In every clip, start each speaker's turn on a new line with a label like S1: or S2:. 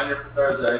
S1: Reminder for Thursday.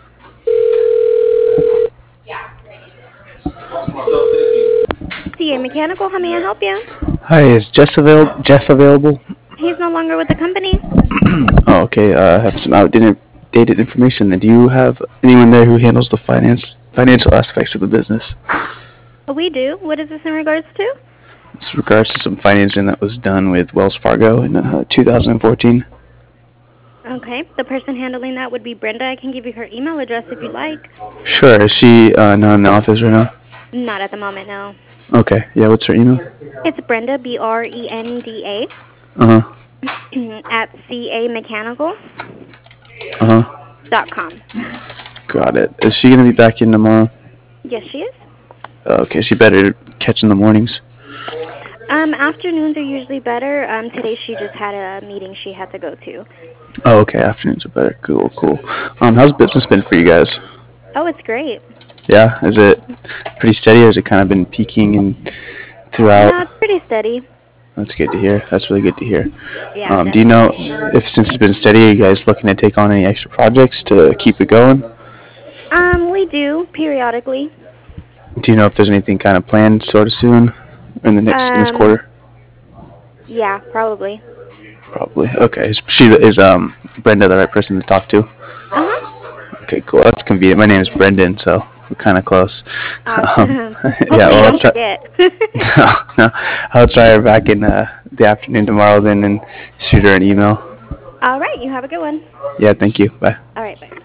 S2: CA Mechanical, how may I help you?
S3: Hi, is Jeff available?
S2: He's no longer with the company.
S3: Oh, okay. I have some outdated information. Do you have anyone there who handles the financial aspects of the business?
S2: We do. What is this in regards to?
S3: It's regards to some financing that was done with Wells Fargo in 2014.
S2: Okay, the person handling that would be Brenda. I can give you her email address if you'd like.
S3: Sure. Is she not in the office right now?
S2: Not at the moment, no.
S3: Okay. Yeah. What's her email?
S2: It's Brenda, Brenda,
S3: Uh huh.
S2: at camechanical.com.
S3: Uh huh. Got it. Is she gonna be back in tomorrow?
S2: Yes, she is.
S3: Okay. She better catch in the mornings.
S2: Afternoons are usually better. Today she just had a meeting she had to go to.
S3: Oh, okay. Afternoons are better. Cool. How's business been for you guys?
S2: Oh, it's great.
S3: Yeah. Is it pretty steady, or has it kind of been peaking and throughout?
S2: No, it's pretty steady.
S3: That's good to hear. That's really good to hear.
S2: Yeah,
S3: Do you know if, since it's been steady, are you guys looking to take on any extra projects to keep it going?
S2: We do, periodically.
S3: Do you know if there's anything kind of planned sort of soon in the next in this quarter?
S2: Yeah, probably.
S3: Probably. Okay. Is Brenda the right person to talk to?
S2: Uh-huh.
S3: Okay, cool. That's convenient. My name is Brendan, so we're kind of close.
S2: Awesome.
S3: Yeah. Well,
S2: don't forget.
S3: no, I'll try her back in the afternoon tomorrow then and shoot her an email.
S2: All right, you have a good one.
S3: Yeah. Thank you. Bye.
S2: All right, bye.